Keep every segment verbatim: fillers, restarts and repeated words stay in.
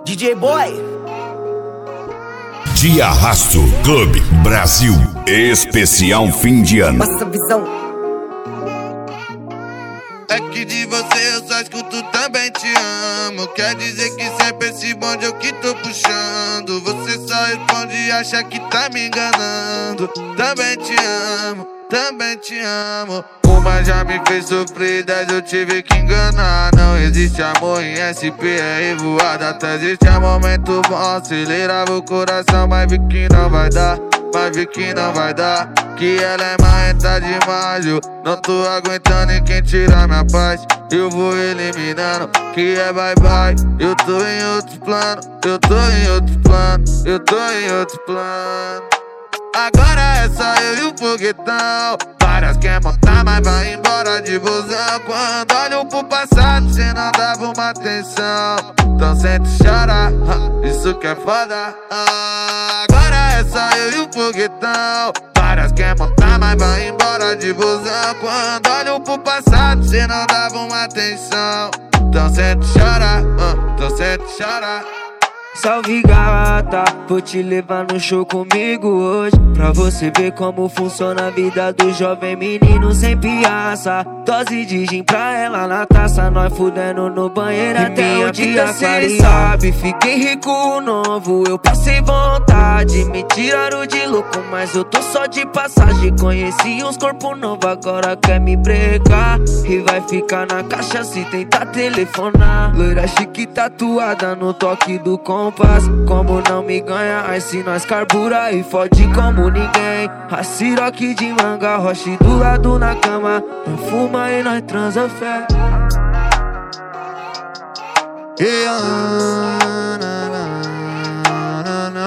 D J Boy. De Arrasto Clube Brasil, especial fim de ano. Passa visão. É que de você eu só escuto também te amo. Quer dizer que sempre esse bonde eu que tô puxando. Você só responde e acha que tá me enganando. Também te amo, também te amo. Uma já me fez sofrer, dez eu tive que enganar. Não existe amor em S P, é revoada. Até existe um momento bom, acelerava o coração, mas vi que não vai dar. Mas vi que não vai dar, que ela é marrenta demais. Eu não tô aguentando e quem tira minha paz eu vou eliminando, que é bye bye. Eu tô em outro plano, eu tô em outro plano, eu tô em outro plano. Agora é só eu e o foguetão. Várias quer montar, mas vai embora de busão. Quando olho pro passado, cê não dava uma atenção. Então sente chorar, isso que é foda. ah, Agora é só eu e o foguetão. Várias quer montar, mas vai embora de busão. Quando olho pro passado, cê não dava uma atenção. Então sente chorar, então sente chorar. Salve gata, vou te levar no show comigo hoje, pra você ver como funciona a vida do jovem menino sem piaça. Dose de gin pra ela na taça, nós fudendo no banheiro e até o dia clarear. Sabe, fiquei rico novo, eu passei vontade, me tiraram de louco, mas eu tô só de passagem. Conheci uns corpos novos, agora quer me brecar e vai ficar na caixa se tentar telefonar. Loira chique tatuada no toque do com. Como não me ganha, aí se nós carbura e fode como ninguém. A siroque de manga, roche do lado na cama. Nós fuma e nós transa fé. Yeah, na, na, na, na.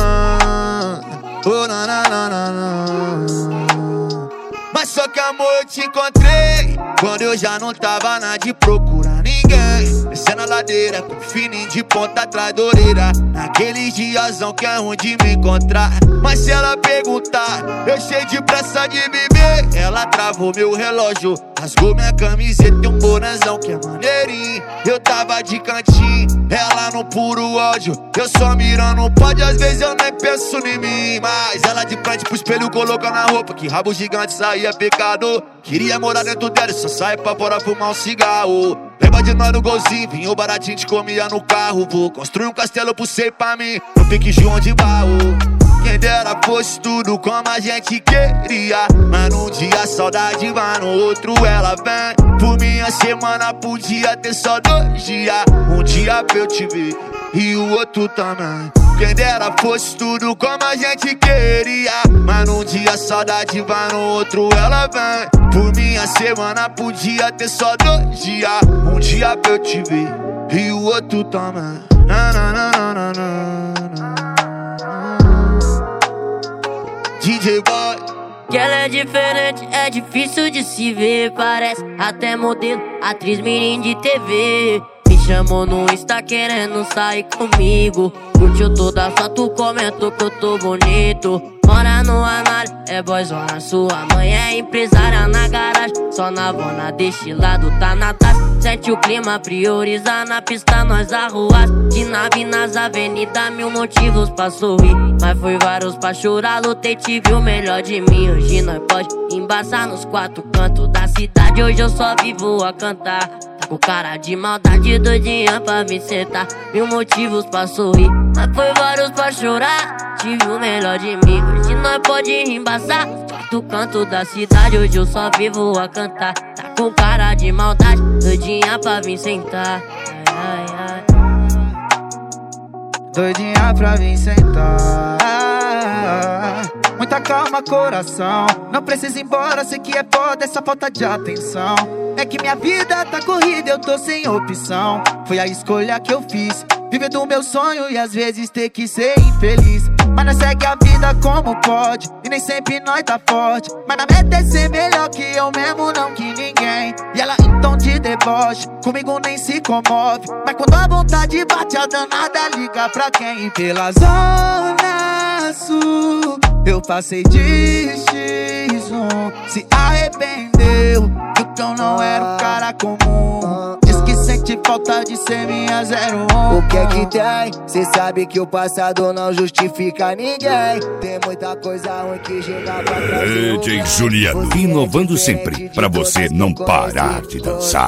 Oh, na, na, na, na, na. Mas só que amor eu te encontrei quando eu já não tava na de procurar ninguém. Descendo a ladeira com fininho de ponta atrás da orelha, naqueles diazão que é ruim de me encontrar. Mas se ela perguntar, eu cheio de pressa de viver. Ela travou meu relógio, rasgou minha camiseta e um bonezão que é maneirinho. Eu tava de cantinho, ela no puro ódio, eu só mirando pode, às vezes eu nem penso em mim. Mas ela de frente pro espelho colocando a roupa, que rabo gigante saía pecado. Queria morar dentro dela e só saia pra fora fumar um cigarro. Lembra de nós no golzinho, vinho baratinho, te comia no carro. Vou construir um castelo pro você e pra mim, não fique João de Barro. Quem dera fosse tudo como a gente queria, mas num dia a saudade vai, no outro ela vem. Por minha semana podia ter só dois dias, um dia pra eu te ver e o outro também. Quem dera fosse tudo como a gente queria, mas num dia a saudade vai, no outro ela vem. Por minha semana podia ter só dois dias, um dia pra eu te ver e o outro também. Na, na, na, na, na, na. D J Boy. Que ela é diferente, é difícil de se ver. Parece até modelo, atriz mirim de T V. Me chamou no Insta querendo sair comigo. Curtiu toda a foto, comentou que eu tô bonito. Mora no armário, é boyzona, sua mãe é empresária na garagem. Só na vona deste lado tá na taça. Sente o clima, prioriza na pista, nós arruas. De nave nas avenidas, mil motivos pra sorrir, mas foi vários pra chorar. Lutei, tive o melhor de mim. Hoje nós pode embaçar nos quatro cantos da cidade. Hoje eu só vivo a cantar. Tá com cara de maldade, doidinha pra me sentar. Mil motivos pra sorrir, mas foi vários pra chorar. Tive o melhor de mim. Hoje nós pode embaçar nos quatro cantos da cidade. Hoje eu só vivo a cantar. Tá com cara de maldade, doidinha pra vir sentar. Ai, ai, ai. Doidinha pra vir sentar. Muita calma, coração, não precisa ir embora, sei que é foda essa falta de atenção. É que minha vida tá corrida, eu tô sem opção. Foi a escolha que eu fiz, viver do meu sonho e às vezes ter que ser infeliz. Mas nós segue a vida como pode, e nem sempre nós tá forte. Mas na meta é ser melhor que eu mesmo, não que ninguém. E ela em tom de deboche, comigo nem se comove. Mas quando a vontade bate, a danada liga pra quem? Pela zona sul, eu passei de xis um. Se arrependeu, viu que eu não era um cara comum. Diz que sem senti falta de ser minha zero um. O que é que tem? Cê sabe que o passado não justifica ninguém. Tem muita coisa ruim que chega pra trás. D J Juliano, inovando sempre, pra você não parar de dançar.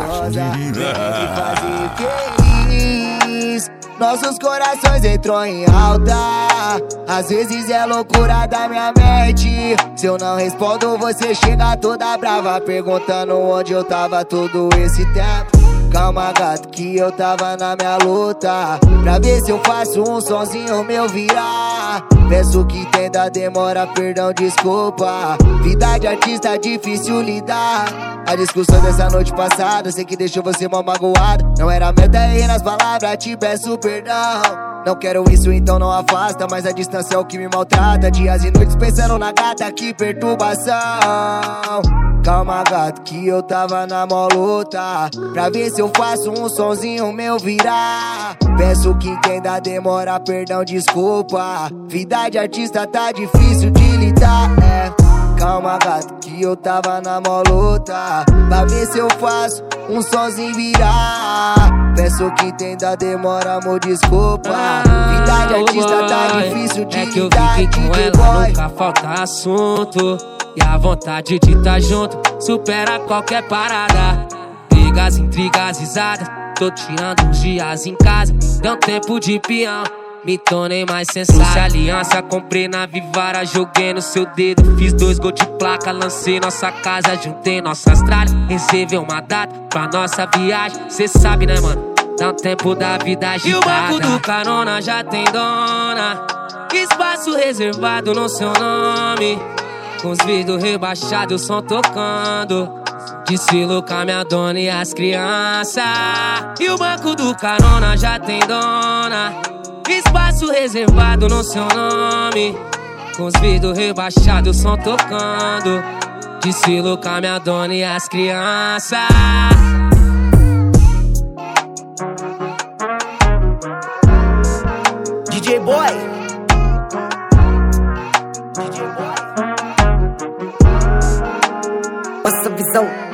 Nossos corações entrou em alta. Às vezes é loucura da minha mente. Se eu não respondo, você chega toda brava, perguntando onde eu tava todo esse tempo. Calma, gato, que eu tava na minha luta, pra ver se eu faço um sonzinho meu virar. Peço que entenda, demora, perdão, desculpa. Vida de artista é difícil lidar. A discussão dessa noite passada, sei que deixou você mal magoado. Não era meta, errei nas palavras, te peço perdão. Não quero isso, então não afasta, mas a distância é o que me maltrata. Dias e noites pensando na gata, que perturbação. Calma, gato, que eu tava na mó luta, pra ver se eu faço um sonzinho meu virar. Peço que entenda, demora, perdão, desculpa. Vida de artista tá difícil de lidar, é. Calma, gato, que eu tava na mó luta, pra ver se eu faço um sonzinho virar. Peço que entenda, demora, amor, desculpa. Vida de artista tá difícil de é que eu lidar. fiquei com ela, nunca falta assunto. E a vontade de tá junto supera qualquer parada. Brigas, intrigas, risadas, tô tirando uns dias em casa. Deu tempo de peão, me tornei mais sensato. Trouxe aliança, comprei na Vivara, joguei no seu dedo. Fiz dois gols de placa, lancei nossa casa, juntei nossas tralhas. Reservei uma data pra nossa viagem. Cê sabe, né, mano? Dá um tempo da vida agitada. E o banco do carona já tem dona, espaço reservado no seu nome. Com os vidros rebaixados, o som tocando. Desfilo com a minha dona e as crianças. E o banco do carona já tem dona, espaço reservado no seu nome. Com os vidros rebaixados, o som tocando. Desfilo com a minha dona e as crianças. D J Boy, D J Boy, passa visão.